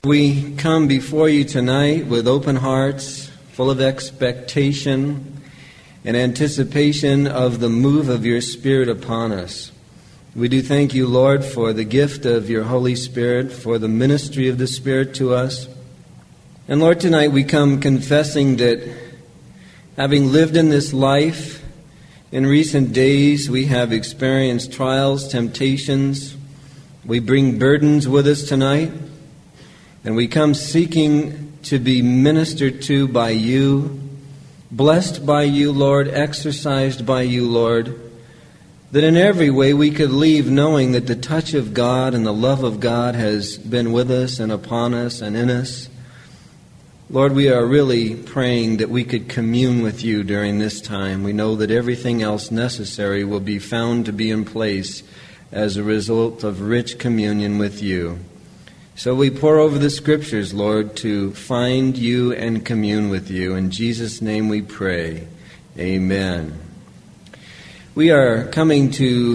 We come before you tonight with open hearts, full of expectation and anticipation of the move of your Spirit upon us. We do thank you, Lord, for the gift of your Holy Spirit, for the ministry of the Spirit to us. And Lord, tonight we come confessing that having lived in this life, in recent days we have experienced trials, temptations. We bring burdens with us tonight. And we come seeking to be ministered to by you, blessed by you, Lord, exercised by you, Lord, that in every way we could leave knowing that the touch of God and the love of God has been with us and upon us and in us. Lord, we are really praying that we could commune with you during this time. We know that everything else necessary will be found to be in place as a result of rich communion with you. So we pour over the Scriptures, Lord, to find you and commune with you. In Jesus' name we pray. Amen. We are coming to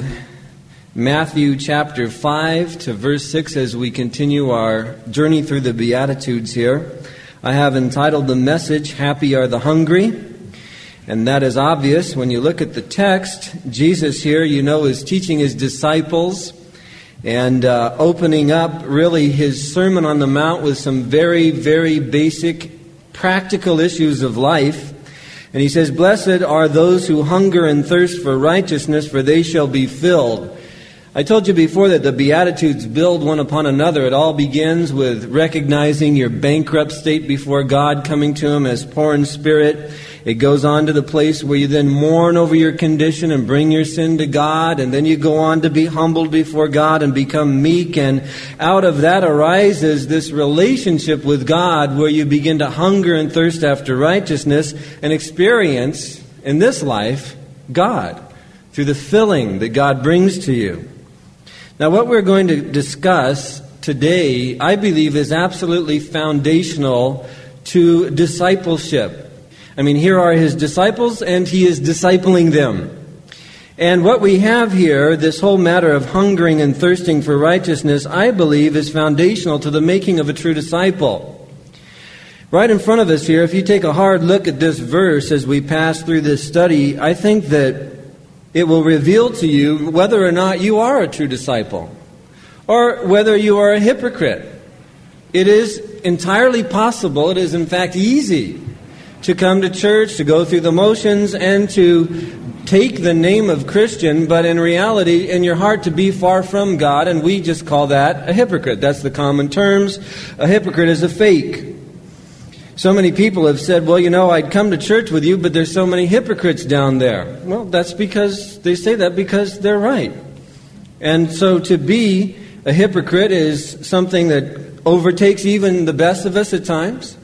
Matthew chapter 5 to verse 6 as we continue our journey through the Beatitudes here. I have entitled the message, Happy Are the Hungry. And that is obvious when you look at the text. Jesus here, you know, is teaching his disciples and opening up really his Sermon on the Mount with some very, very basic practical issues of life. And he says, "Blessed are those who hunger and thirst for righteousness, for they shall be filled." I told you before that the Beatitudes build one upon another. It all begins with recognizing your bankrupt state before God, coming to Him as poor in spirit. It goes on to the place where you then mourn over your condition and bring your sin to God, and then you go on to be humbled before God and become meek, and out of that arises this relationship with God where you begin to hunger and thirst after righteousness and experience in this life God through the filling that God brings to you. Now, what we're going to discuss today, I believe, is absolutely foundational to discipleship. I mean, here are his disciples, and he is discipling them. And what we have here, this whole matter of hungering and thirsting for righteousness, I believe is foundational to the making of a true disciple. Right in front of us here, if you take a hard look at this verse as we pass through this study, I think that it will reveal to you whether or not you are a true disciple, or whether you are a hypocrite. It is entirely possible, it is in fact easy, to come to church, to go through the motions, and to take the name of Christian, but in reality, in your heart, to be far from God, and we just call that a hypocrite. That's the common terms. A hypocrite is a fake. So many people have said, well, you know, I'd come to church with you, but there's so many hypocrites down there. Well, that's because they say that because they're right. And so to be a hypocrite is something that overtakes even the best of us at times.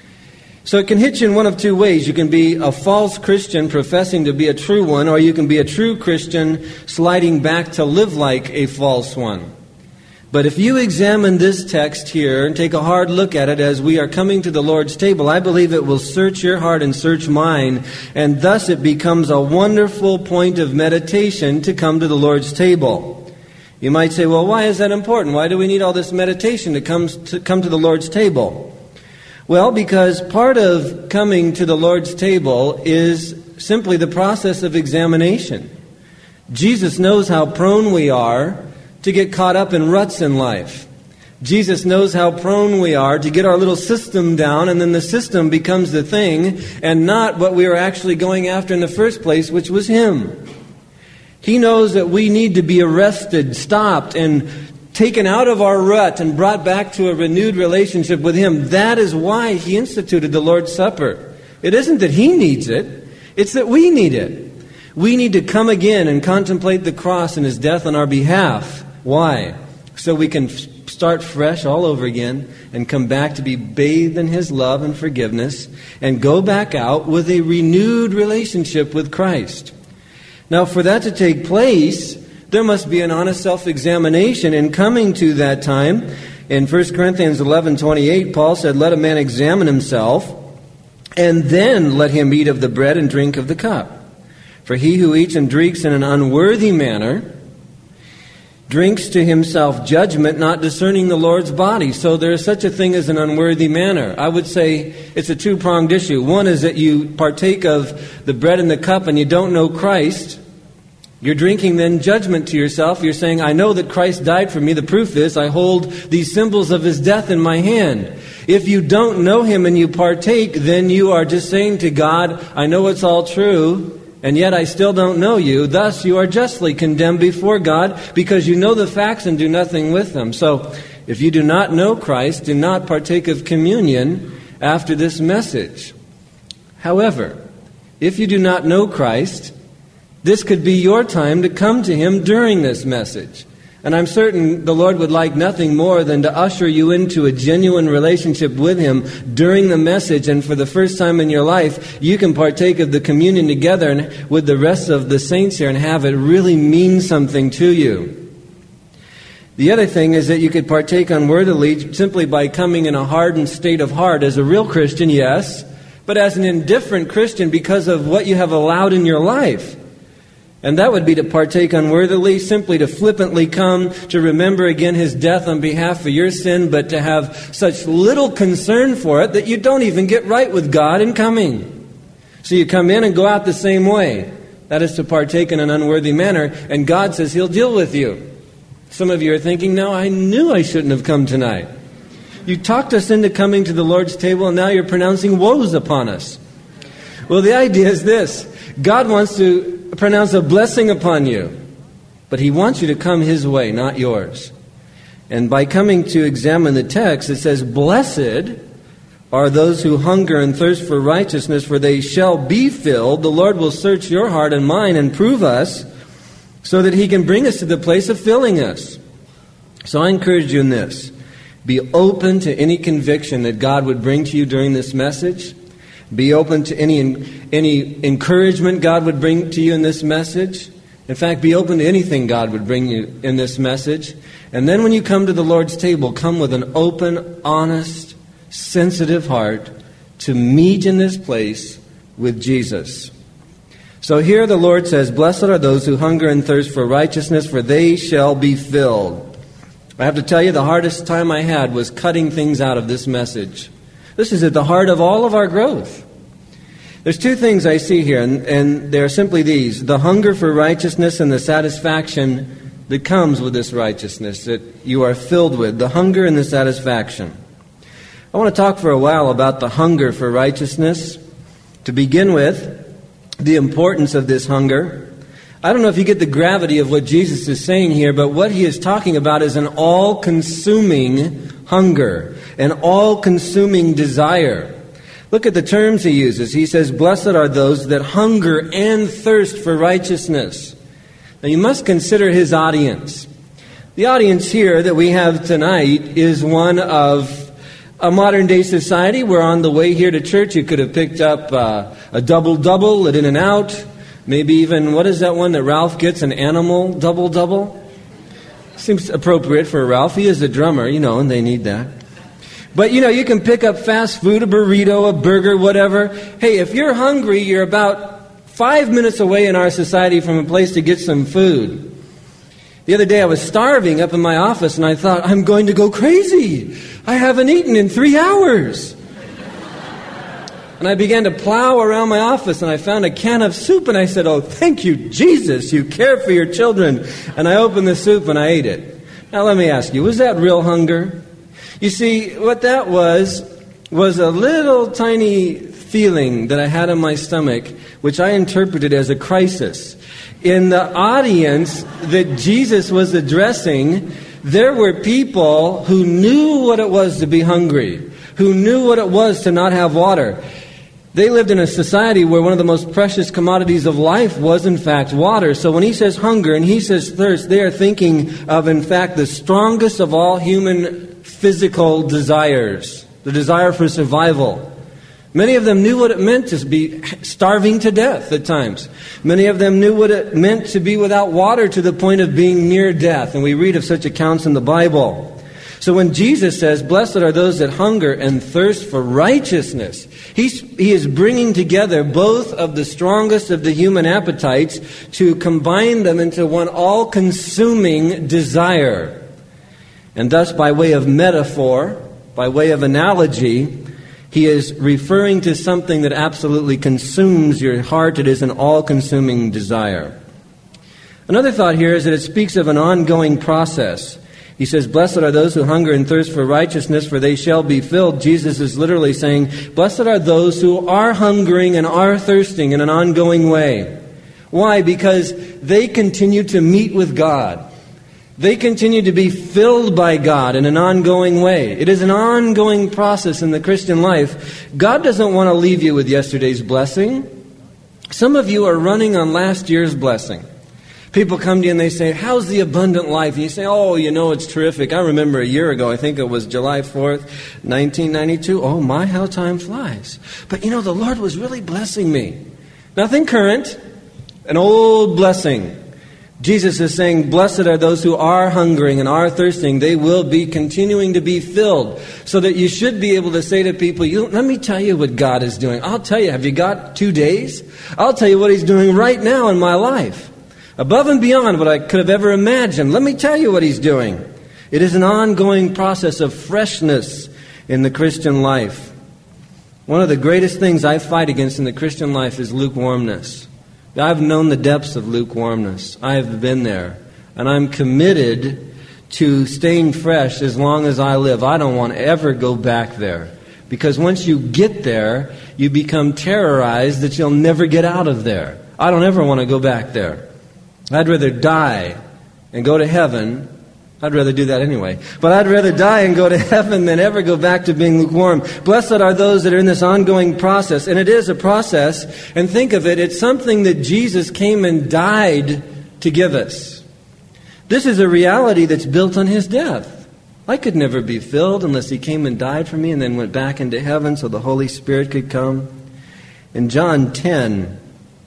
So it can hit you in one of two ways. You can be a false Christian professing to be a true one, or you can be a true Christian sliding back to live like a false one. But if you examine this text here and take a hard look at it as we are coming to the Lord's table, I believe it will search your heart and search mine, and thus it becomes a wonderful point of meditation to come to the Lord's table. You might say, well, why is that important? Why do we need all this meditation to come to the Lord's table? Well, because part of coming to the Lord's table is simply the process of examination. Jesus knows how prone we are to get caught up in ruts in life. Jesus knows how prone we are to get our little system down, and then the system becomes the thing and not what we were actually going after in the first place, which was Him. He knows that we need to be arrested, stopped, and taken out of our rut and brought back to a renewed relationship with Him. That is why He instituted the Lord's Supper. It isn't that He needs it, it's that we need it. We need to come again and contemplate the cross and His death on our behalf. Why? So we can start fresh all over again and come back to be bathed in His love and forgiveness and go back out with a renewed relationship with Christ. Now, for that to take place, there must be an honest self-examination. In coming to that time, in 1 Corinthians 11:28, Paul said, "Let a man examine himself, and then let him eat of the bread and drink of the cup. For he who eats and drinks in an unworthy manner drinks to himself judgment, not discerning the Lord's body. So there is such a thing as an unworthy manner. I would say it's a two-pronged issue. One is that you partake of the bread and the cup and you don't know Christ. You're drinking then judgment to yourself. You're saying, I know that Christ died for me. The proof is I hold these symbols of his death in my hand. If you don't know him and you partake, then you are just saying to God, I know it's all true, and yet I still don't know you. Thus, you are justly condemned before God because you know the facts and do nothing with them. So, if you do not know Christ, do not partake of communion after this message. However, if you do not know Christ, this could be your time to come to him during this message. And I'm certain the Lord would like nothing more than to usher you into a genuine relationship with him during the message. And for the first time in your life, you can partake of the communion together and with the rest of the saints here and have it really mean something to you. The other thing is that you could partake unworthily simply by coming in a hardened state of heart. As a real Christian, yes, but as an indifferent Christian because of what you have allowed in your life. And that would be to partake unworthily, simply to flippantly come to remember again his death on behalf of your sin, but to have such little concern for it that you don't even get right with God in coming. So you come in and go out the same way. That is to partake in an unworthy manner, and God says he'll deal with you. Some of you are thinking, no, I knew I shouldn't have come tonight. You talked us into coming to the Lord's table, and now you're pronouncing woes upon us. Well, the idea is this. God wants to pronounce a blessing upon you, but he wants you to come his way, not yours. And by coming to examine the text, it says, blessed are those who hunger and thirst for righteousness, for they shall be filled. The Lord will search your heart and mine and prove us so that he can bring us to the place of filling us. So I encourage you in this. Be open to any conviction that God would bring to you during this message. Be open to any encouragement God would bring to you in this message. In fact, be open to anything God would bring you in this message. And then when you come to the Lord's table, come with an open, honest, sensitive heart to meet in this place with Jesus. So here the Lord says, blessed are those who hunger and thirst for righteousness, for they shall be filled. I have to tell you, the hardest time I had was cutting things out of this message. This is at the heart of all of our growth. There's two things I see here, and they're simply these. The hunger for righteousness and the satisfaction that comes with this righteousness that you are filled with. The hunger and the satisfaction. I want to talk for a while about the hunger for righteousness. To begin with, the importance of this hunger. I don't know if you get the gravity of what Jesus is saying here, but what he is talking about is an all-consuming hunger. An all-consuming desire. Look at the terms he uses. He says, blessed are those that hunger and thirst for righteousness. Now you must consider his audience. The audience here that we have tonight is one of a modern-day society. We're on the way here to church. You could have picked up a double-double at In-N-Out. Maybe even, what is that one that Ralph gets, an animal double-double? Seems appropriate for Ralph. He is a drummer, and they need that. But, you can pick up fast food, a burrito, a burger, whatever. Hey, if you're hungry, you're about 5 minutes away in our society from a place to get some food. The other day I was starving up in my office, and I thought, I'm going to go crazy. I haven't eaten in 3 hours. And I began to plow around my office, and I found a can of soup, and I said, oh, thank you, Jesus, you care for your children. And I opened the soup, and I ate it. Now let me ask you, was that real hunger? You see, what that was a little tiny feeling that I had in my stomach, which I interpreted as a crisis. In the audience that Jesus was addressing, there were people who knew what it was to be hungry, who knew what it was to not have water. They lived in a society where one of the most precious commodities of life was, in fact, water. So when he says hunger and he says thirst, they are thinking of, in fact, the strongest of all human physical desires, the desire for survival. Many of them knew what it meant to be starving to death at times. Many of them knew what it meant to be without water to the point of being near death. And we read of such accounts in the Bible. So when Jesus says, blessed are those that hunger and thirst for righteousness, he is bringing together both of the strongest of the human appetites to combine them into one all-consuming desire. And thus, by way of metaphor, by way of analogy, he is referring to something that absolutely consumes your heart. It is an all-consuming desire. Another thought here is that it speaks of an ongoing process. He says, blessed are those who hunger and thirst for righteousness, for they shall be filled. Jesus is literally saying, blessed are those who are hungering and are thirsting in an ongoing way. Why? Because they continue to meet with God. They continue to be filled by God in an ongoing way. It is an ongoing process in the Christian life. God doesn't want to leave you with yesterday's blessing. Some of you are running on last year's blessing. People come to you and they say, how's the abundant life? And you say, oh, you know, it's terrific. I remember a year ago, I think it was July 4th, 1992. Oh my, how time flies. But you know, the Lord was really blessing me. Nothing current, an old blessing. Jesus is saying, blessed are those who are hungering and are thirsting. They will be continuing to be filled. So that you should be able to say to people, let me tell you what God is doing. I'll tell you, have you got 2 days? I'll tell you what He's doing right now in my life. Above and beyond what I could have ever imagined. Let me tell you what He's doing. It is an ongoing process of freshness in the Christian life. One of the greatest things I fight against in the Christian life is lukewarmness. I've known the depths of lukewarmness. I have been there. And I'm committed to staying fresh as long as I live. I don't want to ever go back there. Because once you get there, you become terrorized that you'll never get out of there. I don't ever want to go back there. I'd rather die and go to heaven. I'd rather do that anyway. But I'd rather die and go to heaven than ever go back to being lukewarm. Blessed are those that are in this ongoing process. And it is a process. And think of it, it's something that Jesus came and died to give us. This is a reality that's built on His death. I could never be filled unless He came and died for me and then went back into heaven so the Holy Spirit could come. In John 10,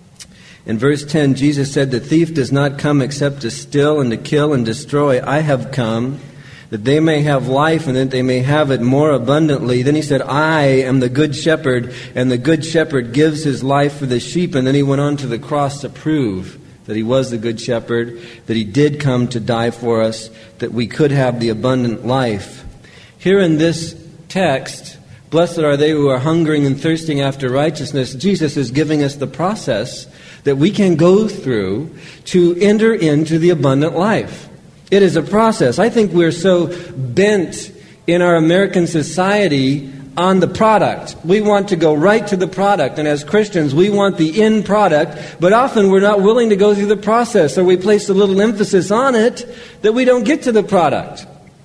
in verse 10, Jesus said, the thief does not come except to steal and to kill and destroy. I have come that they may have life and that they may have it more abundantly. Then He said, I am the good shepherd, and the good shepherd gives his life for the sheep. And then He went on to the cross to prove that He was the good shepherd, that He did come to die for us, that we could have the abundant life. Here in this text, blessed are they who are hungering and thirsting after righteousness. Jesus is giving us the process that we can go through to enter into the abundant life. It is a process. I think we're so bent in our American society on the product. We want to go right to the product. And as Christians, we want the end product, but often we're not willing to go through the process, or we place a little emphasis on it that we don't get to the product.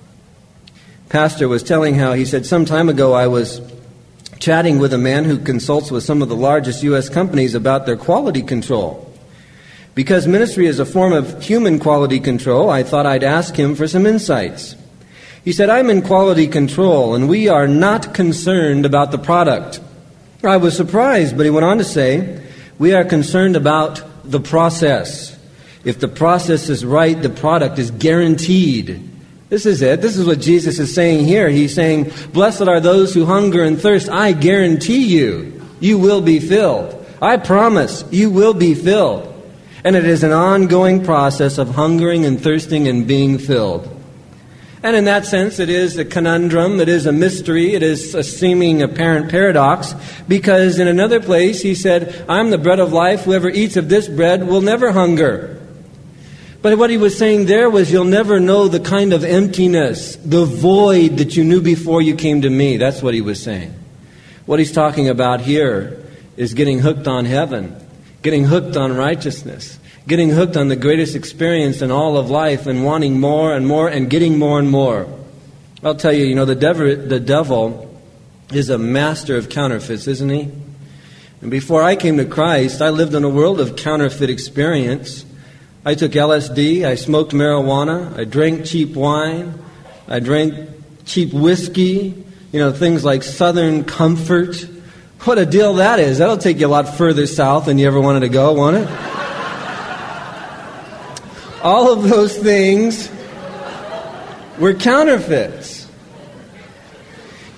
Pastor was telling how he said, some time ago I was chatting with a man who consults with some of the largest U.S. companies about their quality control. Because ministry is a form of human quality control, I thought I'd ask him for some insights. He said, I'm in quality control, and we are not concerned about the product. I was surprised, but he went on to say, we are concerned about the process. If the process is right, the product is guaranteed. This is it. This is what Jesus is saying here. He's saying, blessed are those who hunger and thirst. I guarantee you, you will be filled. I promise you will be filled. And it is an ongoing process of hungering and thirsting and being filled. And in that sense, it is a conundrum, it is a mystery, it is a seeming apparent paradox, because in another place he said, I'm the bread of life, whoever eats of this bread will never hunger. But what he was saying there was, you'll never know the kind of emptiness, the void that you knew before you came to me. That's what he was saying. What he's talking about here is getting hooked on heaven, getting hooked on righteousness, getting hooked on the greatest experience in all of life and wanting more and more and getting more and more. I'll tell you, the devil is a master of counterfeits, isn't he? And before I came to Christ, I lived in a world of counterfeit experience. I took LSD, I smoked marijuana, I drank cheap wine, I drank cheap whiskey, things like Southern Comfort. What a deal that is. That'll take you a lot further south than you ever wanted to go, won't it? All of those things were counterfeits.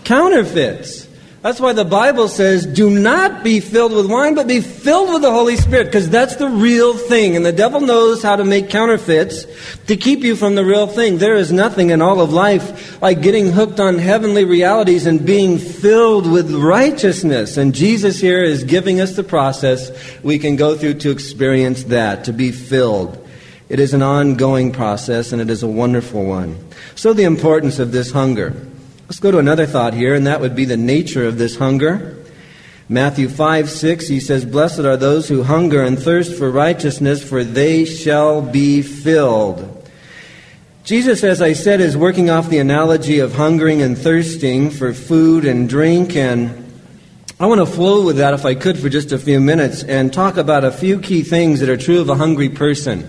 Counterfeits. That's why the Bible says, do not be filled with wine, but be filled with the Holy Spirit, because that's the real thing. And the devil knows how to make counterfeits to keep you from the real thing. There is nothing in all of life like getting hooked on heavenly realities and being filled with righteousness. And Jesus here is giving us the process we can go through to experience that, to be filled. It is an ongoing process, and it is a wonderful one. So the importance of this hunger. Let's go to another thought here, and that would be the nature of this hunger. Matthew 5:6, he says, "Blessed are those who hunger and thirst for righteousness, for they shall be filled." Jesus, as I said, is working off the analogy of hungering and thirsting for food and drink, and I want to flow with that, if I could, for just a few minutes, and talk about a few key things that are true of a hungry person.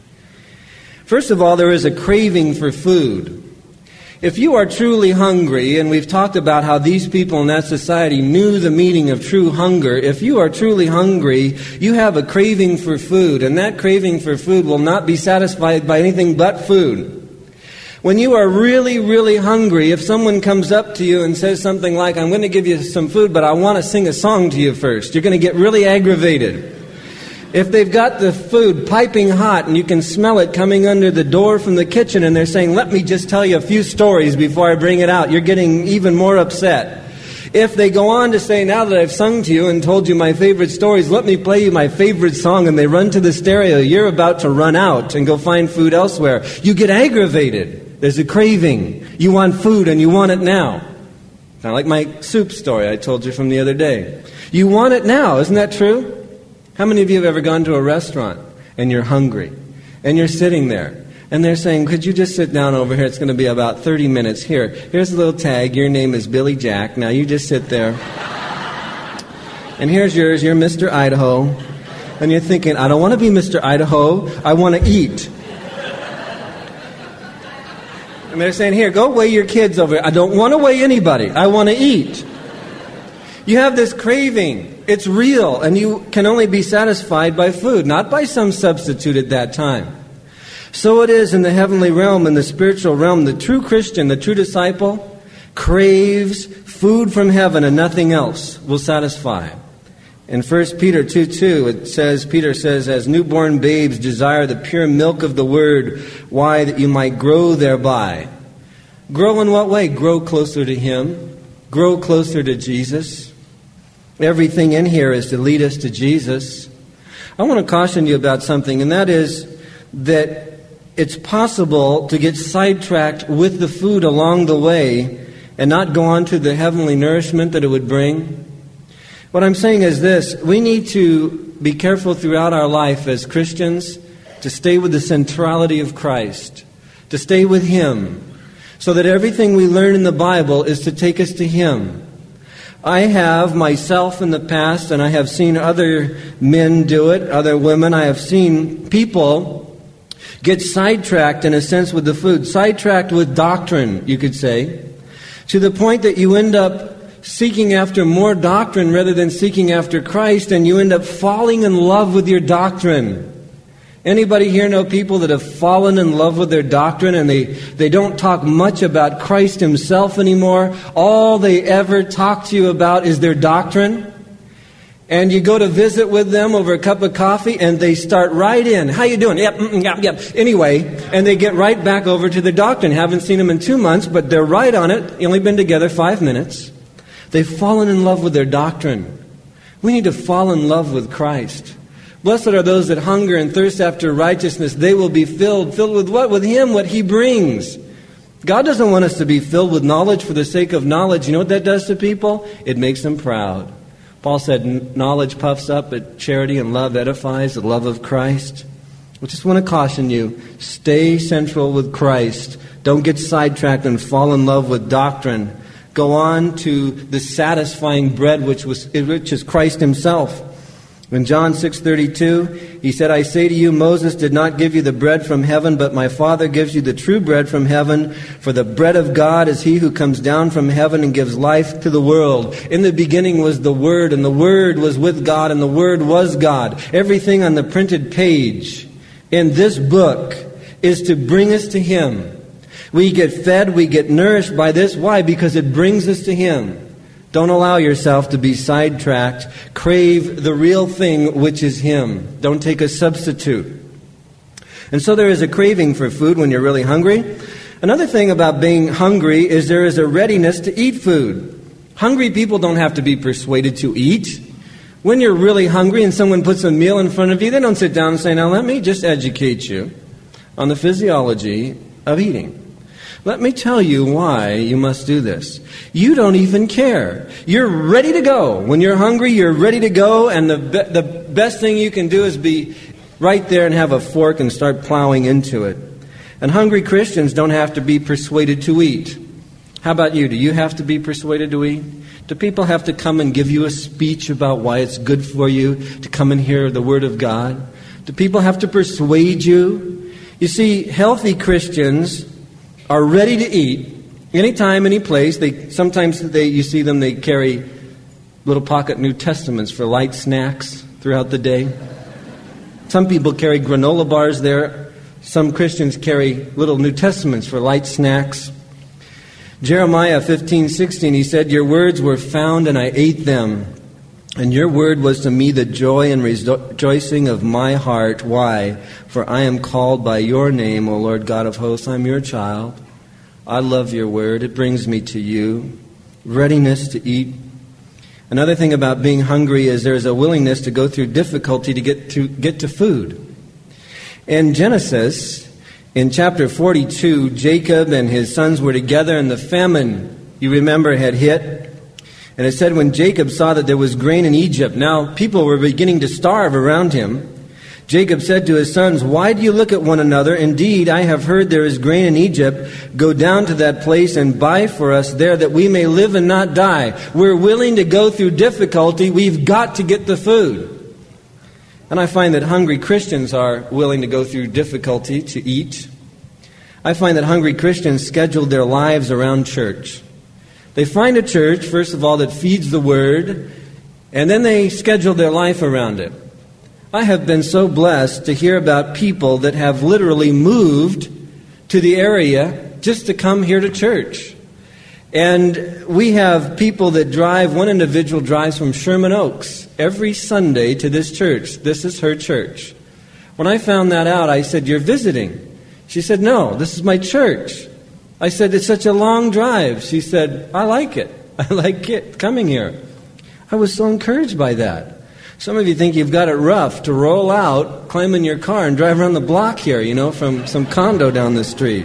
First of all, there is a craving for food. If you are truly hungry, and we've talked about how these people in that society knew the meaning of true hunger, if you are truly hungry, you have a craving for food, and that craving for food will not be satisfied by anything but food. When you are really, really hungry, if someone comes up to you and says something like, "I'm going to give you some food, but I want to sing a song to you first," you're going to get really aggravated. If they've got the food piping hot and you can smell it coming under the door from the kitchen and they're saying, "Let me just tell you a few stories before I bring it out," you're getting even more upset. If they go on to say, "Now that I've sung to you and told you my favorite stories, let me play you my favorite song," and they run to the stereo, you're about to run out and go find food elsewhere. You get aggravated. There's a craving. You want food and you want it now. Kind of like my soup story I told you from the other day. You want it now. Isn't that true? How many of you have ever gone to a restaurant and you're hungry and you're sitting there and they're saying, "Could you just sit down over here? It's going to be about 30 minutes. Here's a little tag. Your name is Billy Jack. Now you just sit there. And here's yours. You're Mr. Idaho." And you're thinking, "I don't want to be Mr. Idaho. I want to eat." And they're saying, "Here, go weigh your kids over here." "I don't want to weigh anybody. I want to eat." You have this craving. It's real, and you can only be satisfied by food, not by some substitute at that time. So it is in the heavenly realm, in the spiritual realm. The true Christian, the true disciple, craves food from heaven, and nothing else will satisfy. In 1 Peter 2:2, it says, Peter says, "As newborn babes desire the pure milk of the word, why? That you might grow thereby." Grow in what way? Grow closer to Him. Grow closer to Jesus. Everything in here is to lead us to Jesus. I want to caution you about something, and that is that it's possible to get sidetracked with the food along the way and not go on to the heavenly nourishment that it would bring. What I'm saying is this: we need to be careful throughout our life as Christians to stay with the centrality of Christ, to stay with Him, so that everything we learn in the Bible is to take us to Him. I have myself in the past, and I have seen other men do it, other women. I have seen people get sidetracked, in a sense, with the food. Sidetracked with doctrine, you could say, to the point that you end up seeking after more doctrine rather than seeking after Christ, and you end up falling in love with your doctrine. Anybody here know people that have fallen in love with their doctrine, and they don't talk much about Christ Himself anymore? All they ever talk to you about is their doctrine. And you go to visit with them over a cup of coffee, and they start right in. "How you doing?" Yep. Anyway, and they get right back over to their doctrine. Haven't seen them in 2 months, but they're right on it. Only been together 5 minutes. They've fallen in love with their doctrine. We need to fall in love with Christ. Blessed are those that hunger and thirst after righteousness. They will be filled. Filled with what? With Him, what He brings. God doesn't want us to be filled with knowledge for the sake of knowledge. You know what that does to people? It makes them proud. Paul said, knowledge puffs up, but charity and love edifies, the love of Christ. I just want to caution you, stay central with Christ. Don't get sidetracked and fall in love with doctrine. Go on to the satisfying bread which is Christ Himself. In John 6:32, He said, "I say to you, Moses did not give you the bread from heaven, but my Father gives you the true bread from heaven. For the bread of God is He who comes down from heaven and gives life to the world." In the beginning was the Word, and the Word was with God, and the Word was God. Everything on the printed page in this book is to bring us to Him. We get fed, we get nourished by this. Why? Because it brings us to Him. Don't allow yourself to be sidetracked. Crave the real thing, which is Him. Don't take a substitute. And so there is a craving for food when you're really hungry. Another thing about being hungry is there is a readiness to eat food. Hungry people don't have to be persuaded to eat. When you're really hungry and someone puts a meal in front of you, they don't sit down and say, now let me just educate you on the physiology of eating. Let me tell you why you must do this. You don't even care. You're ready to go. When you're hungry, you're ready to go, and the best thing you can do is be right there and have a fork and start plowing into it. And hungry Christians don't have to be persuaded to eat. How about you? Do you have to be persuaded to eat? Do people have to come and give you a speech about why it's good for you to come and hear the Word of God? Do people have to persuade you? You see, healthy Christians are ready to eat anytime, any place. Sometimes you see them, they carry little pocket New Testaments for light snacks throughout the day. Some people carry granola bars there. Some Christians carry little New Testaments for light snacks. Jeremiah 15:16, he said, your words were found and I ate them. And your word was to me the joy and rejoicing of my heart. Why? For I am called by your name, O Lord God of hosts. I'm your child. I love your word. It brings me to you. Readiness to eat. Another thing about being hungry is there's a willingness to go through difficulty to get to food. In Genesis, in chapter 42, Jacob and his sons were together and the famine, you remember, had hit. And it said when Jacob saw that there was grain in Egypt, now people were beginning to starve around him. Jacob said to his sons, why do you look at one another? Indeed, I have heard there is grain in Egypt. Go down to that place and buy for us there that we may live and not die. We're willing to go through difficulty. We've got to get the food. And I find that hungry Christians are willing to go through difficulty to eat. I find that hungry Christians schedule their lives around church. They find a church, first of all, that feeds the Word, and then they schedule their life around it. I have been so blessed to hear about people that have literally moved to the area just to come here to church. And we have people that drive, one individual drives from Sherman Oaks every Sunday to this church. This is her church. When I found that out, I said, you're visiting? She said, no, this is my church. I said, it's such a long drive. She said, I like it. I like it coming here. I was so encouraged by that. Some of you think you've got it rough to roll out, climb in your car, and drive around the block here, from some condo down the street.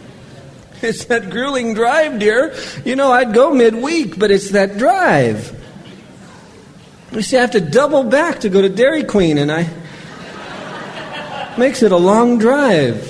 It's that grueling drive, dear. I'd go midweek, but it's that drive. You see, I have to double back to go to Dairy Queen, and makes it a long drive.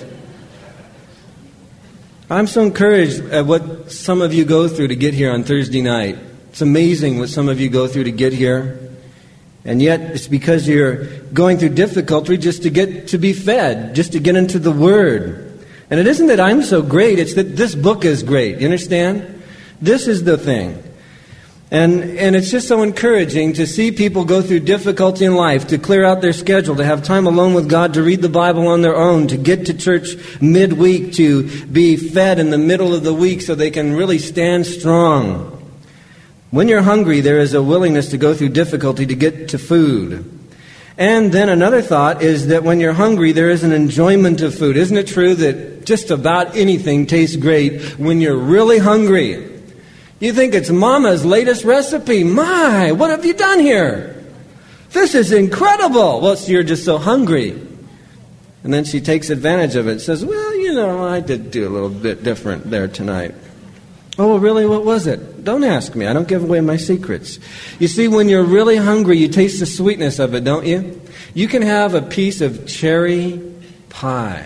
I'm so encouraged at what some of you go through to get here on Thursday night. It's amazing what some of you go through to get here. And yet, it's because you're going through difficulty just to get to be fed, just to get into the Word. And it isn't that I'm so great, it's that this book is great. You understand? This is the thing. And it's just so encouraging to see people go through difficulty in life, to clear out their schedule, to have time alone with God, to read the Bible on their own, to get to church midweek, to be fed in the middle of the week so they can really stand strong. When you're hungry, there is a willingness to go through difficulty to get to food. And then another thought is that when you're hungry, there is an enjoyment of food. Isn't it true that just about anything tastes great when you're really hungry? You think it's Mama's latest recipe. My, what have you done here? This is incredible. Well, you're just so hungry. And then she takes advantage of it. Says, well, I did do a little bit different there tonight. Oh, really? What was it? Don't ask me. I don't give away my secrets. You see, when you're really hungry, you taste the sweetness of it, don't you? You can have a piece of cherry pie.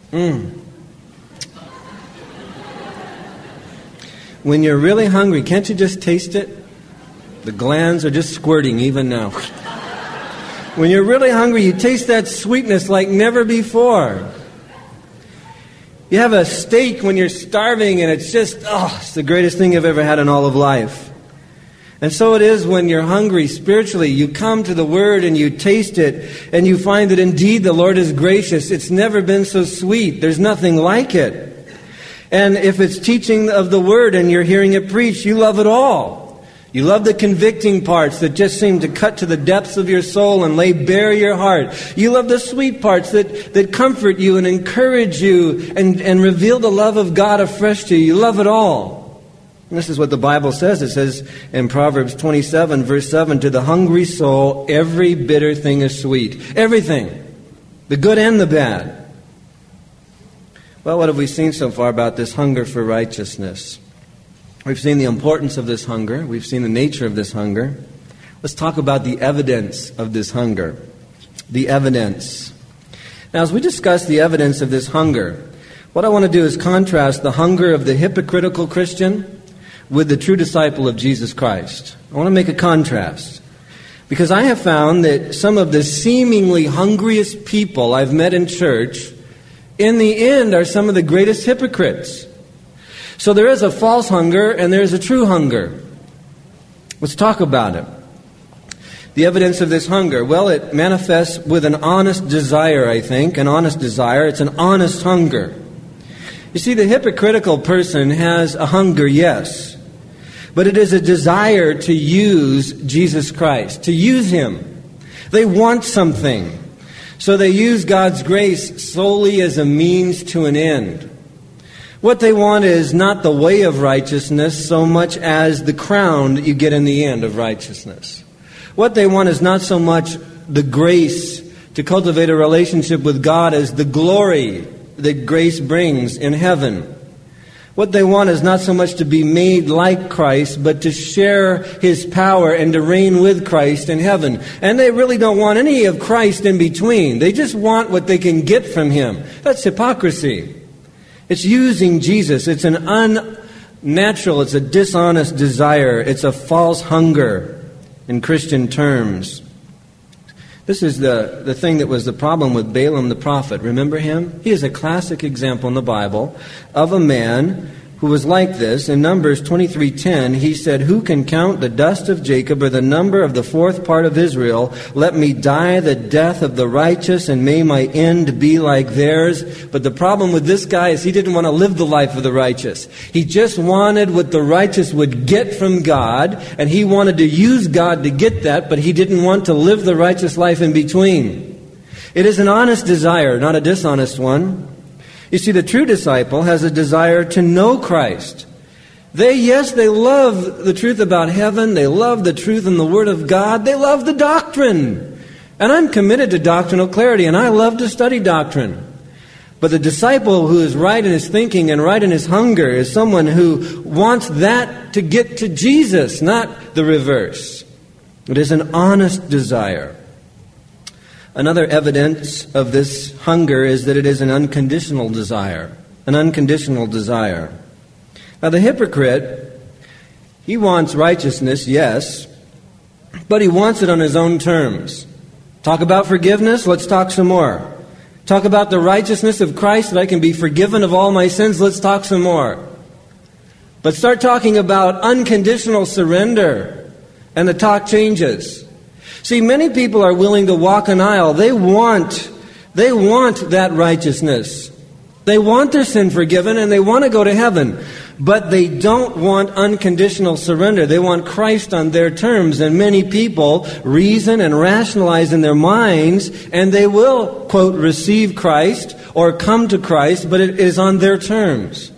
When you're really hungry, can't you just taste it? The glands are just squirting even now. When you're really hungry, you taste that sweetness like never before. You have a steak when you're starving and it's just, it's the greatest thing you've ever had in all of life. And so it is when you're hungry spiritually. You come to the Word and you taste it and you find that indeed the Lord is gracious. It's never been so sweet. There's nothing like it. And if it's teaching of the Word and you're hearing it preached, you love it all. You love the convicting parts that just seem to cut to the depths of your soul and lay bare your heart. You love the sweet parts that comfort you and encourage you and reveal the love of God afresh to you. You love it all. And this is what the Bible says. It says in Proverbs 27, verse 7, to the hungry soul, every bitter thing is sweet. Everything. The good and the bad. Well, what have we seen so far about this hunger for righteousness? We've seen the importance of this hunger. We've seen the nature of this hunger. Let's talk about the evidence of this hunger. The evidence. Now, as we discuss the evidence of this hunger, what I want to do is contrast the hunger of the hypocritical Christian with the true disciple of Jesus Christ. I want to make a contrast. Because I have found that some of the seemingly hungriest people I've met in church, in the end, are some of the greatest hypocrites. So there is a false hunger and there is a true hunger. Let's talk about it. The evidence of this hunger, well, it manifests with an honest desire, I think. An honest desire. It's an honest hunger. You see, the hypocritical person has a hunger, yes. But it is a desire to use Jesus Christ, to use Him. They want something. So they use God's grace solely as a means to an end. What they want is not the way of righteousness so much as the crown that you get in the end of righteousness. What they want is not so much the grace to cultivate a relationship with God as the glory that grace brings in heaven. What they want is not so much to be made like Christ, but to share His power and to reign with Christ in heaven. And they really don't want any of Christ in between. They just want what they can get from Him. That's hypocrisy. It's using Jesus. It's an unnatural, it's a dishonest desire. It's a false hunger in Christian terms. This is the thing that was the problem with Balaam the prophet. Remember him? He is a classic example in the Bible of a man who was like this. In Numbers 23:10, he said, "Who can count the dust of Jacob or the number of the fourth part of Israel? Let me die the death of the righteous, and may my end be like theirs." But the problem with this guy is he didn't want to live the life of the righteous. He just wanted what the righteous would get from God, and he wanted to use God to get that, but he didn't want to live the righteous life in between. It is an honest desire, not a dishonest one. You see, the true disciple has a desire to know Christ. They love the truth about heaven. They love the truth in the Word of God. They love the doctrine. And I'm committed to doctrinal clarity, and I love to study doctrine. But the disciple who is right in his thinking and right in his hunger is someone who wants that to get to Jesus, not the reverse. It is an honest desire. Another evidence of this hunger is that it is an unconditional desire. An unconditional desire. Now the hypocrite, he wants righteousness, yes, but he wants it on his own terms. Talk about forgiveness? Let's talk some more. Talk about the righteousness of Christ, that I can be forgiven of all my sins? Let's talk some more. But start talking about unconditional surrender, and the talk changes. See, many people are willing to walk an aisle. They want that righteousness. They want their sin forgiven and they want to go to heaven. But they don't want unconditional surrender. They want Christ on their terms. And many people reason and rationalize in their minds, and they will, quote, receive Christ or come to Christ, but it is on their terms.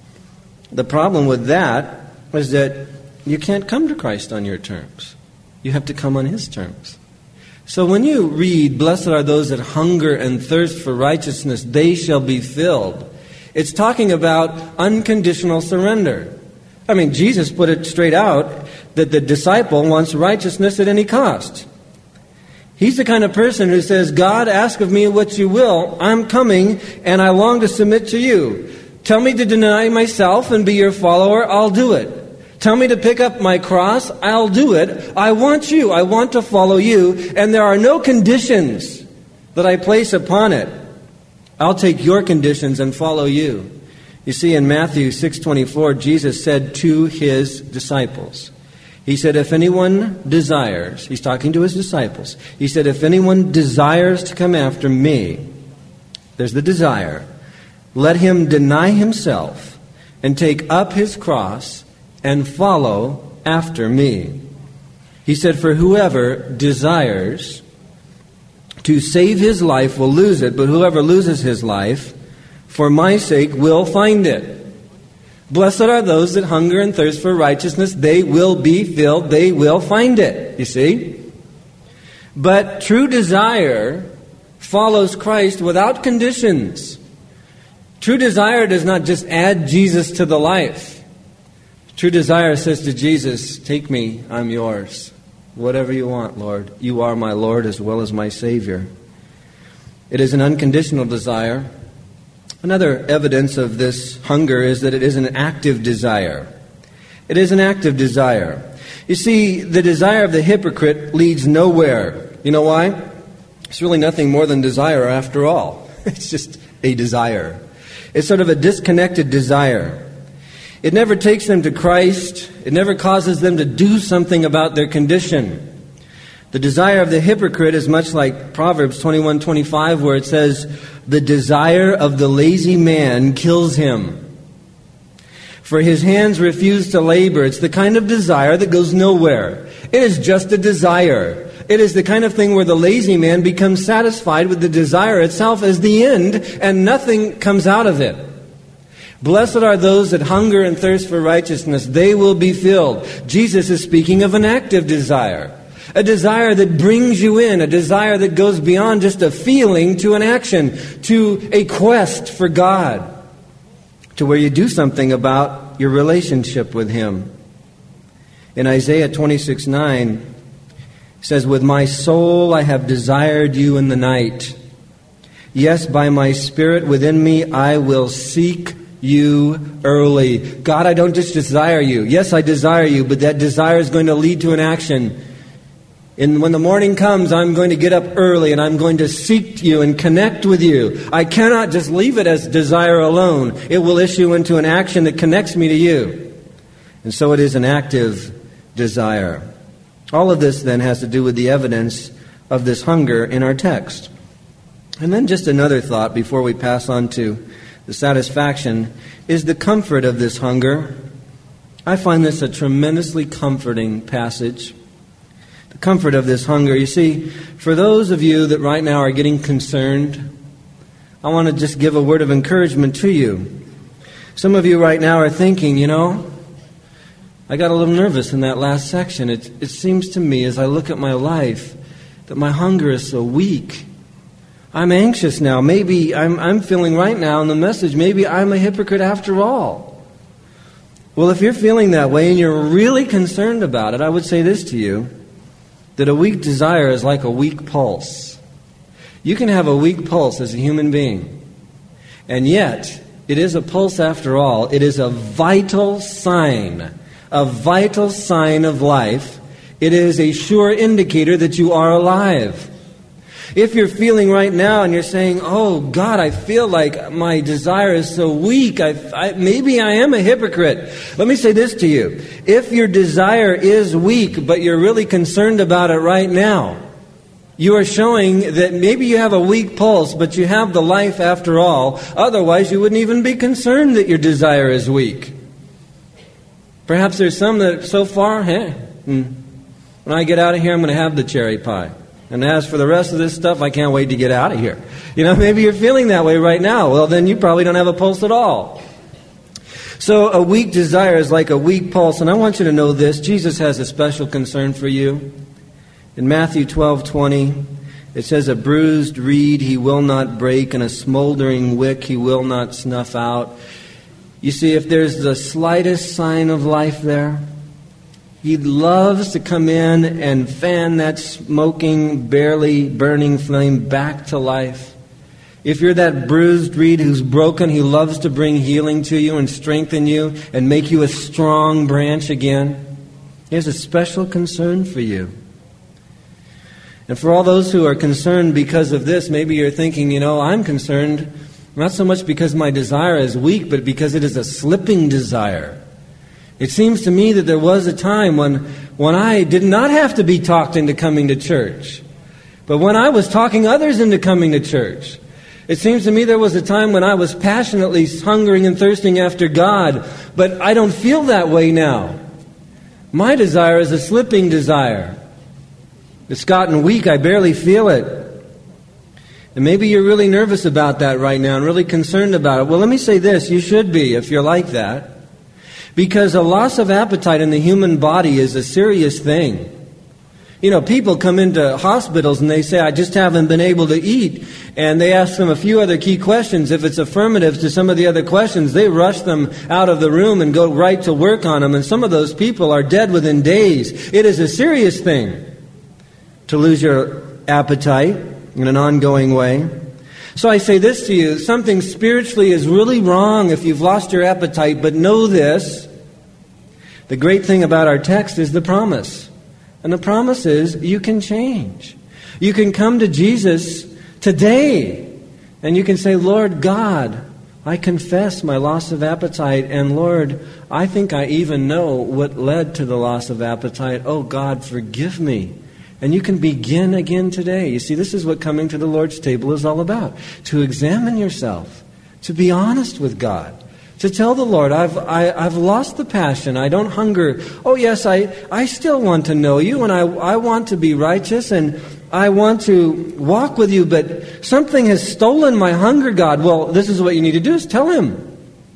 The problem with that is that you can't come to Christ on your terms. You have to come on His terms. So when you read, "Blessed are those that hunger and thirst for righteousness, they shall be filled," it's talking about unconditional surrender. I mean, Jesus put it straight out that the disciple wants righteousness at any cost. He's the kind of person who says, "God, ask of me what you will. I'm coming and I long to submit to you. Tell me to deny myself and be your follower. I'll do it. Tell me to pick up my cross, I'll do it. I want you. I want to follow you. And there are no conditions that I place upon it. I'll take your conditions and follow you." You see, in Matthew 6:24, Jesus said to His disciples, He said, "If anyone desires," He's talking to His disciples, He said, "If anyone desires to come after me," there's the desire, "let him deny himself and take up his cross and follow after me. He said, for whoever desires to save his life will lose it, but whoever loses his life for my sake will find it. Blessed are those that hunger and thirst for righteousness. They will be filled. They will find it. You see? But true desire follows Christ without conditions. True desire does not just add Jesus to the life. True desire says to Jesus, take me, I'm yours. Whatever you want, Lord. You are my Lord as well as my Savior. It is an unconditional desire. Another evidence of this hunger is that it is an active desire. It is an active desire. You see, the desire of the hypocrite leads nowhere. You know why? It's really nothing more than desire after all. It's just a desire. It's sort of a disconnected desire. It never takes them to Christ. It never causes them to do something about their condition. The desire of the hypocrite is much like Proverbs 21:25, where it says, the desire of the lazy man kills him. For his hands refuse to labor. It's the kind of desire that goes nowhere. It is just a desire. It is the kind of thing where the lazy man becomes satisfied with the desire itself as the end, and nothing comes out of it. Blessed are those that hunger and thirst for righteousness. They will be filled. Jesus is speaking of an active desire. A desire that brings you in. A desire that goes beyond just a feeling to an action. To a quest for God. To where you do something about your relationship with Him. In Isaiah 26:9, it says, with my soul I have desired you in the night. Yes, by my spirit within me I will seek you early. God, I don't just desire you. Yes, I desire you, but that desire is going to lead to an action. And when the morning comes, I'm going to get up early and I'm going to seek you and connect with you. I cannot just leave it as desire alone. It will issue into an action that connects me to you. And so it is an active desire. All of this then has to do with the evidence of this hunger in our text. And then just another thought before we pass on to the satisfaction is the comfort of this hunger. I find this a tremendously comforting passage. The comfort of this hunger. You see, for those of you that right now are getting concerned, I want to just give a word of encouragement to you. Some of you right now are thinking, I got a little nervous in that last section. It seems to me as I look at my life that my hunger is so weak. I'm anxious now. Maybe I'm feeling right now in the message, maybe I'm a hypocrite after all. Well, if you're feeling that way and you're really concerned about it, I would say this to you, that a weak desire is like a weak pulse. You can have a weak pulse as a human being. And yet, it is a pulse after all. It is a vital sign of life. It is a sure indicator that you are alive. If you're feeling right now and you're saying, oh God, I feel like my desire is so weak, maybe I am a hypocrite. Let me say this to you. If your desire is weak, but you're really concerned about it right now, you are showing that maybe you have a weak pulse, but you have the life after all. Otherwise, you wouldn't even be concerned that your desire is weak. Perhaps there's some that so far, when I get out of here, I'm going to have the cherry pie. And as for the rest of this stuff, I can't wait to get out of here. Maybe you're feeling that way right now. Well, then you probably don't have a pulse at all. So a weak desire is like a weak pulse. And I want you to know this. Jesus has a special concern for you. In Matthew 12:20, it says, a bruised reed he will not break, and a smoldering wick he will not snuff out. You see, if there's the slightest sign of life there, He loves to come in and fan that smoking, barely burning flame back to life. If you're that bruised reed who's broken, He loves to bring healing to you and strengthen you and make you a strong branch again. He has a special concern for you. And for all those who are concerned because of this, maybe you're thinking, I'm concerned not so much because my desire is weak, but because it is a slipping desire. It seems to me that there was a time when I did not have to be talked into coming to church. But when I was talking others into coming to church. It seems to me there was a time when I was passionately hungering and thirsting after God, but I don't feel that way now. My desire is a slipping desire. It's gotten weak. I barely feel it. And maybe you're really nervous about that right now and really concerned about it. Well, let me say this. You should be if you're like that. Because a loss of appetite in the human body is a serious thing. You know, people come into hospitals and they say, I just haven't been able to eat. And they ask them a few other key questions. If it's affirmative to some of the other questions, they rush them out of the room and go right to work on them. And some of those people are dead within days. It is a serious thing to lose your appetite in an ongoing way. So I say this to you, something spiritually is really wrong if you've lost your appetite, but know this. The great thing about our text is the promise. And the promise is you can change. You can come to Jesus today and you can say, Lord God, I confess my loss of appetite, and Lord, I think I even know what led to the loss of appetite. Oh God, forgive me. And you can begin again today. You see, this is what coming to the Lord's table is all about. To examine yourself. To be honest with God. To tell the Lord, I've lost the passion. I don't hunger. Oh yes, I still want to know you, and I want to be righteous, and I want to walk with you, but something has stolen my hunger, God. Well, this is what you need to do, is tell Him.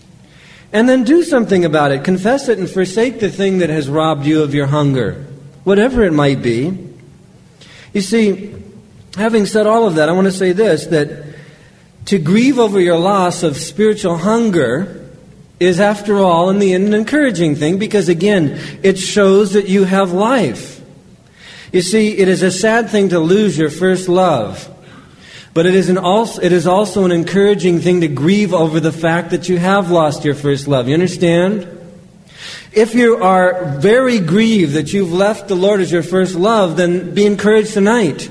And then do something about it. Confess it and forsake the thing that has robbed you of your hunger. Whatever it might be. You see, having said all of that, I want to say this, that to grieve over your loss of spiritual hunger is, after all, in the end, an encouraging thing, because, again, it shows that you have life. You see, it is a sad thing to lose your first love, but it is also an encouraging thing to grieve over the fact that you have lost your first love. You understand? If you are very grieved that you've left the Lord as your first love, then be encouraged tonight.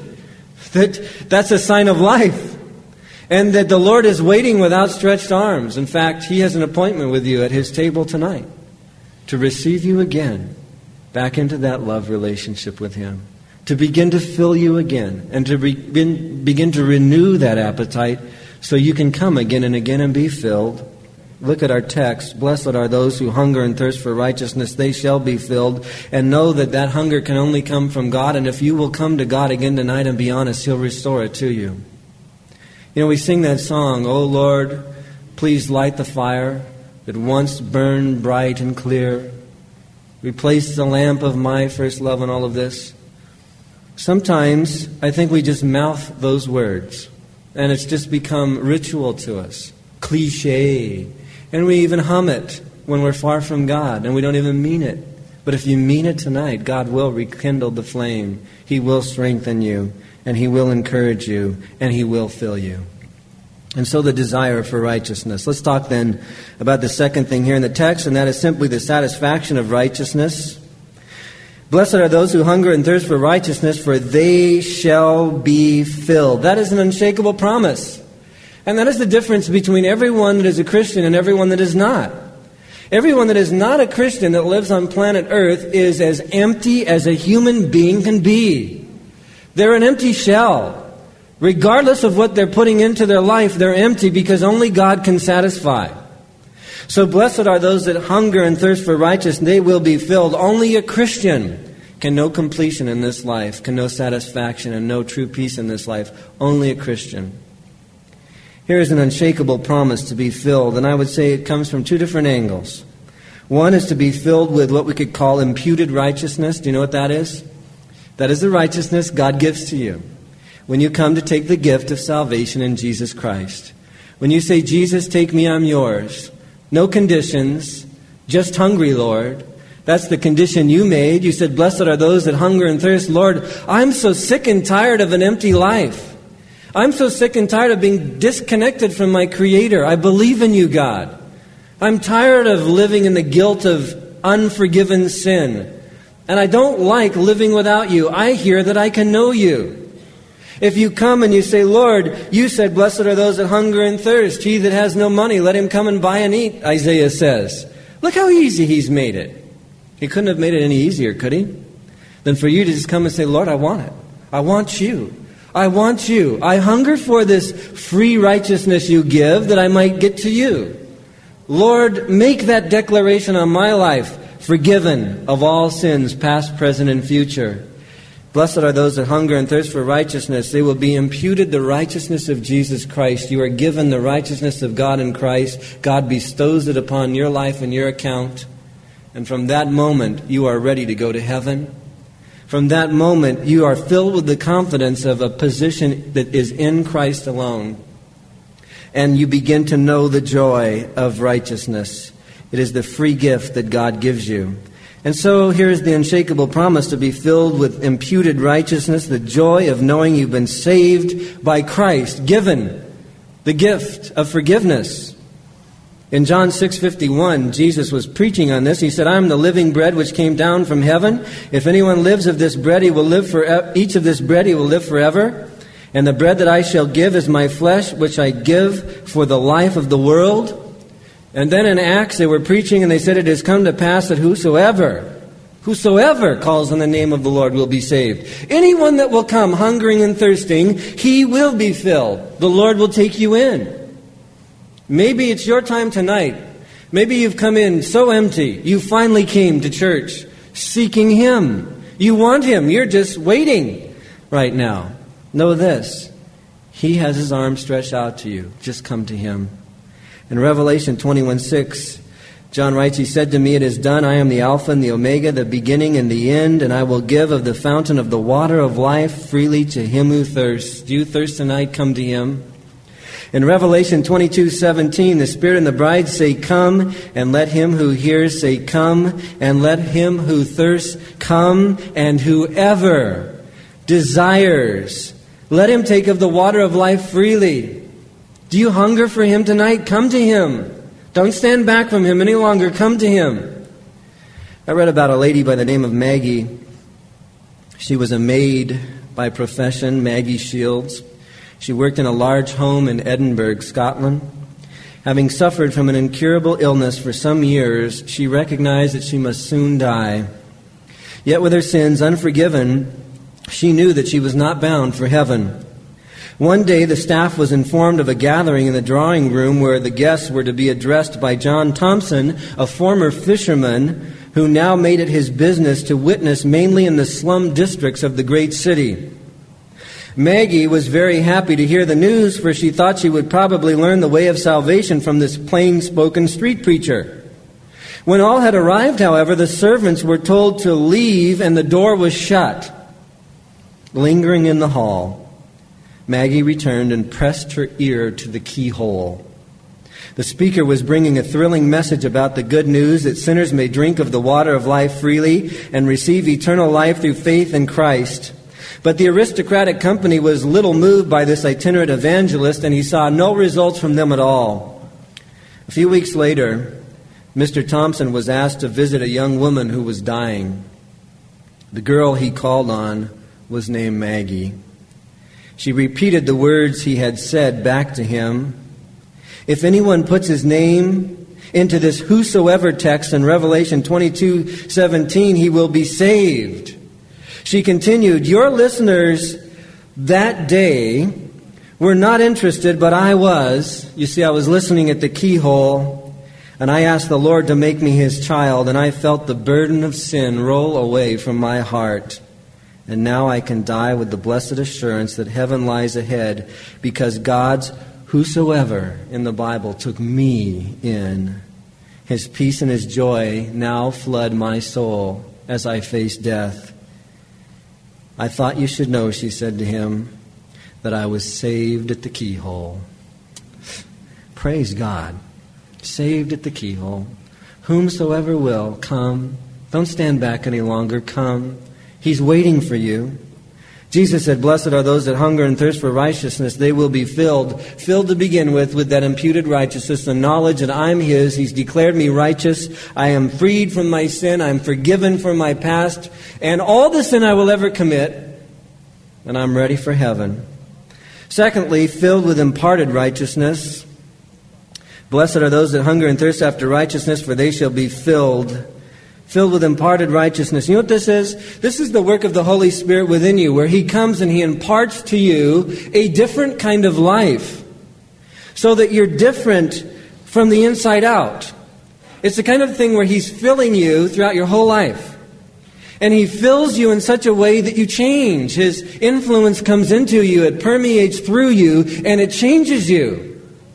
That's a sign of life. And that the Lord is waiting with outstretched arms. In fact, He has an appointment with you at His table tonight to receive you again back into that love relationship with Him. To begin to fill you again and to begin to renew that appetite so you can come again and again and be filled. Look at our text. Blessed are those who hunger and thirst for righteousness. They shall be filled. And know that that hunger can only come from God. And if you will come to God again tonight and be honest, He'll restore it to you. You know, we sing that song, "O Lord, please light the fire that once burned bright and clear. Replace the lamp of my first love," and all of this. Sometimes I think we just mouth those words. And it's just become ritual to us. Cliche. And we even hum it when we're far from God, and we don't even mean it. But if you mean it tonight, God will rekindle the flame. He will strengthen you, and He will encourage you, and He will fill you. And so the desire for righteousness. Let's talk then about the second thing here in the text, and that is simply the satisfaction of righteousness. Blessed are those who hunger and thirst for righteousness, for they shall be filled. That is an unshakable promise. And that is the difference between everyone that is a Christian and everyone that is not. Everyone that is not a Christian that lives on planet Earth is as empty as a human being can be. They're an empty shell. Regardless of what they're putting into their life, they're empty because only God can satisfy. So blessed are those that hunger and thirst for righteousness, they will be filled. Only a Christian can know completion in this life, can know satisfaction and know true peace in this life. Only a Christian. Here is an unshakable promise to be filled, and I would say it comes from two different angles. One is to be filled with what we could call imputed righteousness. Do you know what that is? That is the righteousness God gives to you when you come to take the gift of salvation in Jesus Christ. When you say, Jesus, take me, I'm yours. No conditions, just hungry, Lord. That's the condition you made. You said, blessed are those that hunger and thirst. Lord, I'm so sick and tired of an empty life. I'm so sick and tired of being disconnected from my Creator. I believe in you, God. I'm tired of living in the guilt of unforgiven sin. And I don't like living without you. I hear that I can know you. If you come and you say, Lord, you said, blessed are those that hunger and thirst. He that has no money, let him come and buy and eat, Isaiah says. Look how easy He's made it. He couldn't have made it any easier, could He? Than for you to just come and say, Lord, I want it. I want you. I want you. I hunger for this free righteousness you give that I might get to you. Lord, make that declaration on my life, forgiven of all sins, past, present, and future. Blessed are those that hunger and thirst for righteousness. They will be imputed the righteousness of Jesus Christ. You are given the righteousness of God in Christ. God bestows it upon your life and your account. And from that moment, you are ready to go to heaven. From that moment, you are filled with the confidence of a position that is in Christ alone. And you begin to know the joy of righteousness. It is the free gift that God gives you. And so here's the unshakable promise to be filled with imputed righteousness, the joy of knowing you've been saved by Christ, given the gift of forgiveness. In John 6:51, Jesus was preaching on this. He said, I am the living bread which came down from heaven. If anyone lives of this bread, he will live forever. Each of this bread, he will live forever. And the bread that I shall give is my flesh, which I give for the life of the world. And then in Acts, they were preaching and they said, it has come to pass that whosoever calls on the name of the Lord will be saved. Anyone that will come hungering and thirsting, he will be filled. The Lord will take you in. Maybe it's your time tonight. Maybe you've come in so empty. You finally came to church seeking Him. You want Him. You're just waiting right now. Know this. He has His arms stretched out to you. Just come to Him. In Revelation 21:6, John writes, He said to me, it is done. I am the Alpha and the Omega, the beginning and the end, and I will give of the fountain of the water of life freely to him who thirsts. Do you thirst tonight? Come to Him. In Revelation 22:17, the Spirit and the bride say, come, and let him who hears say, come, and let him who thirsts come, and whoever desires, let him take of the water of life freely. Do you hunger for Him tonight? Come to Him. Don't stand back from Him any longer. Come to Him. I read about a lady by the name of Maggie. She was a maid by profession, Maggie Shields. She worked in a large home in Edinburgh, Scotland. Having suffered from an incurable illness for some years, she recognized that she must soon die. Yet with her sins unforgiven, she knew that she was not bound for heaven. One day the staff was informed of a gathering in the drawing room where the guests were to be addressed by John Thompson, a former fisherman who now made it his business to witness mainly in the slum districts of the great city. Maggie was very happy to hear the news, for she thought she would probably learn the way of salvation from this plain-spoken street preacher. When all had arrived, however, the servants were told to leave and the door was shut. Lingering in the hall, Maggie returned and pressed her ear to the keyhole. The speaker was bringing a thrilling message about the good news that sinners may drink of the water of life freely and receive eternal life through faith in Christ. But the aristocratic company was little moved by this itinerant evangelist, and he saw no results from them at all. A few weeks later, Mr. Thompson was asked to visit a young woman who was dying. The girl he called on was named Maggie. She repeated the words he had said back to him. If anyone puts his name into this whosoever text in Revelation 22:17, he will be saved. She continued, your listeners that day were not interested, but I was. You see, I was listening at the keyhole, and I asked the Lord to make me His child, and I felt the burden of sin roll away from my heart. And now I can die with the blessed assurance that heaven lies ahead, because God's whosoever in the Bible took me in. His peace and His joy now flood my soul as I face death. I thought you should know, she said to him, that I was saved at the keyhole. Praise God. Saved at the keyhole. Whomsoever will, come. Don't stand back any longer. Come. He's waiting for you. Jesus said, blessed are those that hunger and thirst for righteousness. They will be filled. Filled to begin with that imputed righteousness, the knowledge that I'm His. He's declared me righteous. I am freed from my sin. I'm forgiven from my past and all the sin I will ever commit. And I'm ready for heaven. Secondly, filled with imparted righteousness. Blessed are those that hunger and thirst after righteousness, for they shall be filled. filled with imparted righteousness. You know what this is? This is the work of the Holy Spirit within you, where He comes and He imparts to you a different kind of life, so that you're different from the inside out. It's the kind of thing where He's filling you throughout your whole life. And He fills you in such a way that you change. His influence comes into you, it permeates through you, and it changes you.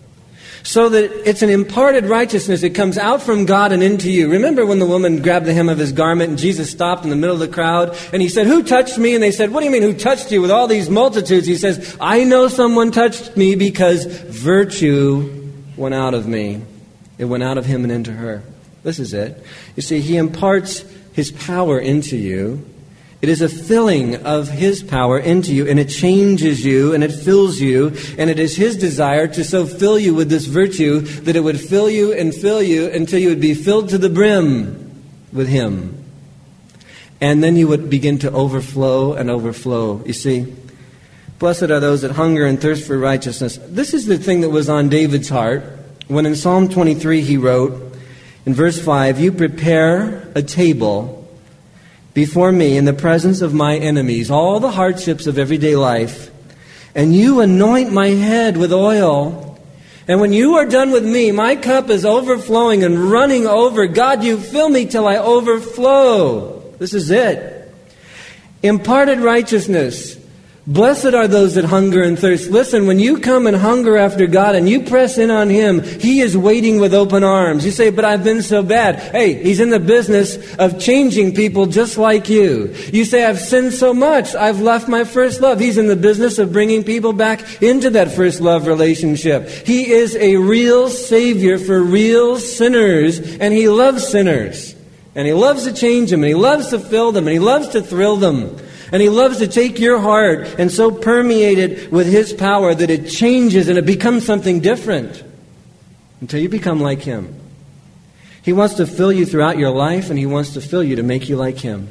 So that it's an imparted righteousness. It comes out from God and into you. Remember when the woman grabbed the hem of His garment and Jesus stopped in the middle of the crowd and He said, "Who touched me?" And they said, "What do you mean, who touched you with all these multitudes?" He says, "I know someone touched me because virtue went out of me." It went out of Him and into her. This is it. You see, He imparts His power into you. It is a filling of His power into you, and it changes you, and it fills you, and it is His desire to so fill you with this virtue that it would fill you until you would be filled to the brim with Him. And then you would begin to overflow and overflow. You see, blessed are those that hunger and thirst for righteousness. This is the thing that was on David's heart when in Psalm 23 he wrote, in verse 5, "You prepare a table before me in the presence of my enemies," all the hardships of everyday life, "and you anoint my head with oil. And when you are done with me, my cup is overflowing and running over. God, you fill me till I overflow." This is it. Imparted righteousness. Blessed are those that hunger and thirst. Listen, when you come and hunger after God and you press in on Him, He is waiting with open arms. You say, "But I've been so bad." Hey, He's in the business of changing people just like you. You say, "I've sinned so much. I've left my first love." He's in the business of bringing people back into that first love relationship. He is a real Savior for real sinners, and He loves sinners. And He loves to change them, and He loves to fill them, and He loves to thrill them. And He loves to take your heart and so permeate it with His power that it changes and it becomes something different until you become like Him. He wants to fill you throughout your life, and He wants to fill you to make you like Him.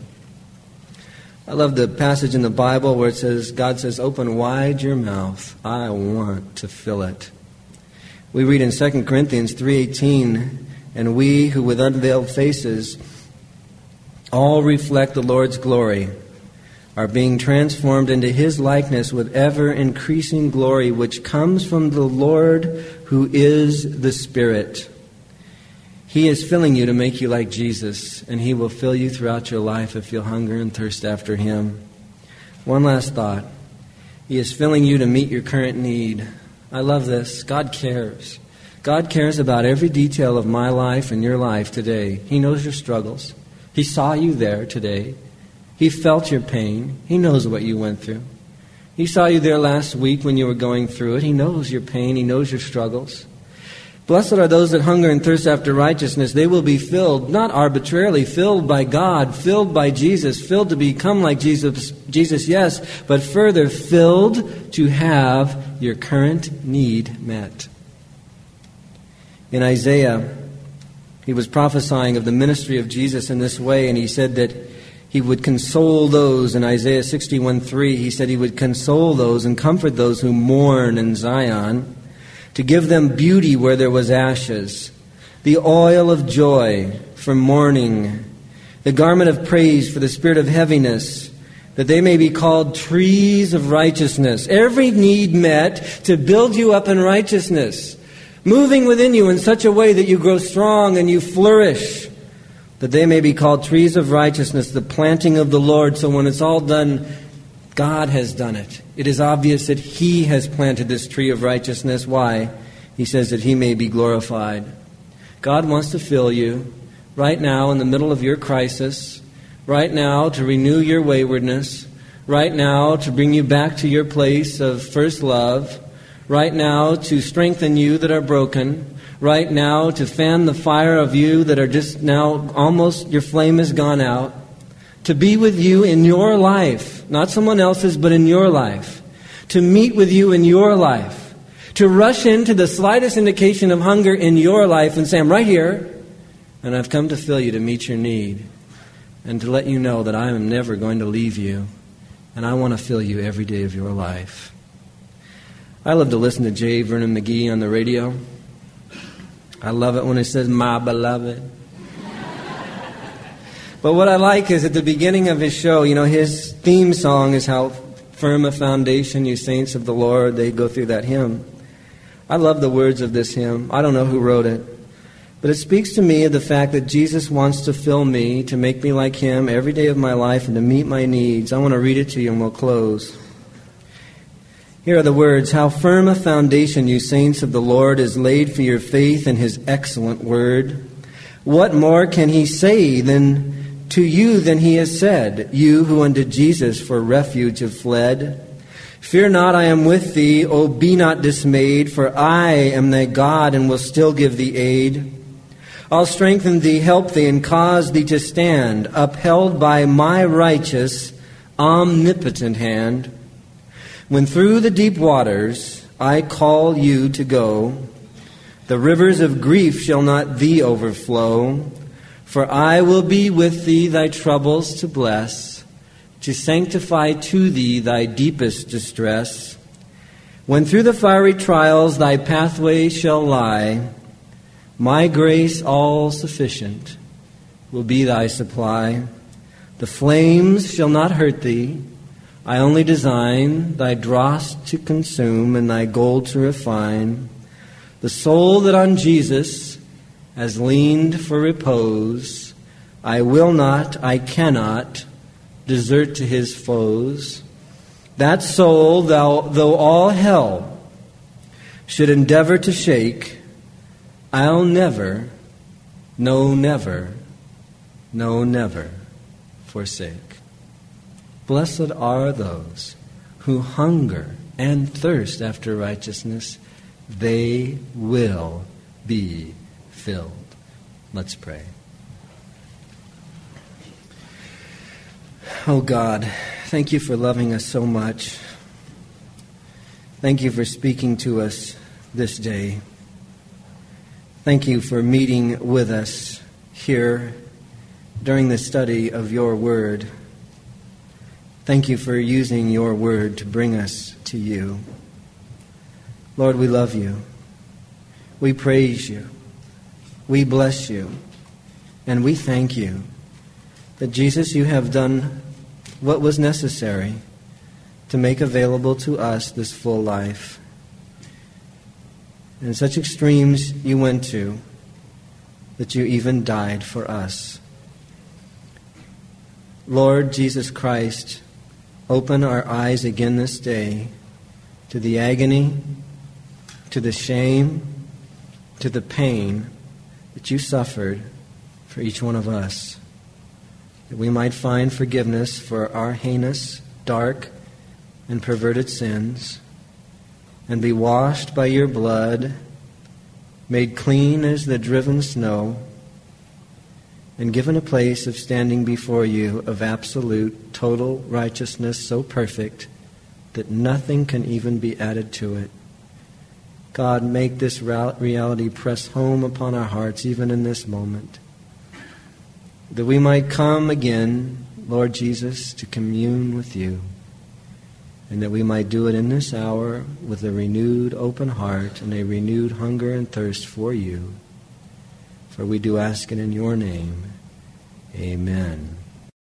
I love the passage in the Bible where it says, God says, "Open wide your mouth. I want to fill it." We read in 2 Corinthians 3:18, "And we who with unveiled faces all reflect the Lord's glory are being transformed into His likeness with ever-increasing glory, which comes from the Lord who is the Spirit." He is filling you to make you like Jesus, and He will fill you throughout your life if you'll hunger and thirst after Him. One last thought. He is filling you to meet your current need. I love this. God cares. God cares about every detail of my life and your life today. He knows your struggles. He saw you there today. He felt your pain. He knows what you went through. He saw you there last week when you were going through it. He knows your pain. He knows your struggles. Blessed are those that hunger and thirst after righteousness. They will be filled, not arbitrarily, filled by God, filled by Jesus, filled to become like Jesus, yes, but further filled to have your current need met. In Isaiah, he was prophesying of the ministry of Jesus in this way, and he said that He would console those. In Isaiah 61:3, He said He would console those and comfort those who mourn in Zion, to give them beauty where there was ashes, the oil of joy for mourning, the garment of praise for the spirit of heaviness, that they may be called trees of righteousness. Every need met to build you up in righteousness, moving within you in such a way that you grow strong and you flourish, that they may be called trees of righteousness, the planting of the Lord. So when it's all done, God has done it. It is obvious that He has planted this tree of righteousness. Why? He says that He may be glorified. God wants to fill you right now in the middle of your crisis, right now to renew your waywardness, right now to bring you back to your place of first love, right now to strengthen you that are broken, right now to fan the fire of you that are just now almost your flame has gone out, to be with you in your life, not someone else's, but in your life, to meet with you in your life, to rush into the slightest indication of hunger in your life and say, "I'm right here, and I've come to fill you to meet your need, and to let you know that I am never going to leave you, and I want to fill you every day of your life." I love to listen to J. Vernon McGee on the radio. I love it when it says, "My beloved." But what I like is at the beginning of his show, his theme song is How Firm a Foundation, You Saints of the Lord. They go through that hymn. I love the words of this hymn. I don't know who wrote it. But it speaks to me of the fact that Jesus wants to fill me, to make me like him every day of my life and to meet my needs. I want to read it to you and we'll close. Here are the words. How firm a foundation, you saints of the Lord, is laid for your faith in his excellent word. What more can he say to you than he has said, you who unto Jesus for refuge have fled? Fear not, I am with thee, O be not dismayed, for I am thy God and will still give thee aid. I'll strengthen thee, help thee, and cause thee to stand, upheld by my righteous, omnipotent hand. When through the deep waters I call you to go, the rivers of grief shall not thee overflow. For I will be with thee thy troubles to bless, to sanctify to thee thy deepest distress. When through the fiery trials thy pathway shall lie, my grace all sufficient will be thy supply. The flames shall not hurt thee. I only design thy dross to consume and thy gold to refine. The soul that on Jesus has leaned for repose, I will not, I cannot desert to his foes. That soul, though all hell should endeavor to shake, I'll never, no never, no never forsake. Blessed are those who hunger and thirst after righteousness. They will be filled. Let's pray. Oh God, thank you for loving us so much. Thank you for speaking to us this day. Thank you for meeting with us here during the study of your word. Thank you for using your word to bring us to you. Lord, we love you. We praise you. We bless you. And we thank you that, Jesus, you have done what was necessary to make available to us this full life. And such extremes you went to that you even died for us. Lord Jesus Christ, open our eyes again this day to the agony, to the shame, to the pain that you suffered for each one of us, that we might find forgiveness for our heinous, dark, and perverted sins, and be washed by your blood, made clean as the driven snow, and given a place of standing before you of absolute, total righteousness so perfect that nothing can even be added to it. God, make this reality press home upon our hearts even in this moment, that we might come again, Lord Jesus, to commune with you, and that we might do it in this hour with a renewed open heart and a renewed hunger and thirst for you. For we do ask it in your name. Amen.